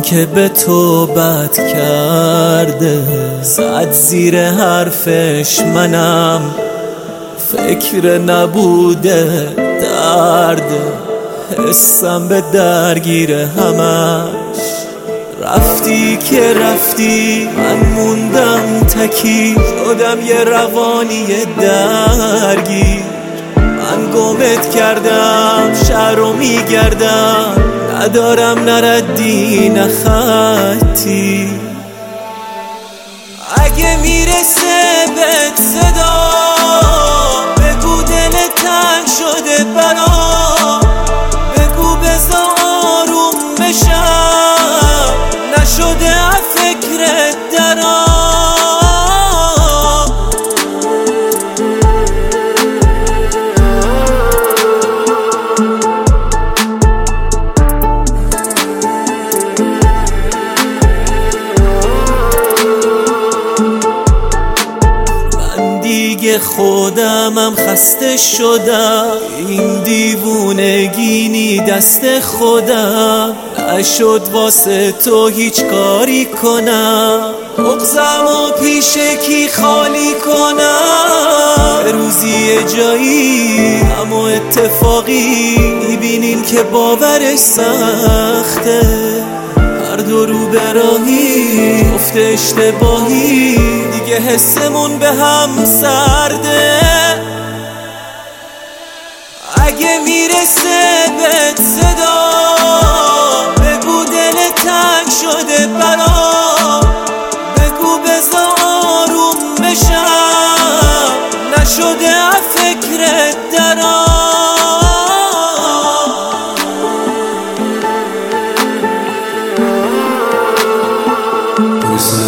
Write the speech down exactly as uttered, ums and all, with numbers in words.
که به تو بد کرده زد زیر حرفش، منم فکر نبوده درد حسم به درگیر همش. رفتی که رفتی من موندم تکی، شدم یه روانی درگیر. من گمت کردم شهرو میگردم، ندارم نردی نه خطی. اگه میرسه بهت صدا بگو دل تنگ شده برام، بگو بذار آروم بشم، نشده از فکرت درام. دیگه خودمم خسته شدم، این دیوونگینی دست خودم نشد واسه تو هیچ کاری کنم. مغزم و پیش کی خالی کنم؟ به روزی یه جایی اما اتفاقی میبینیم که باورش سخته. هر دو رو براهی افت اشتباهی، دیگه حسمون به هم سرده. اگه میرسه بهت صدا بگو دل تنگ شده برام، بگو بذار آروم بشم، نشده از فکرت درام. Pues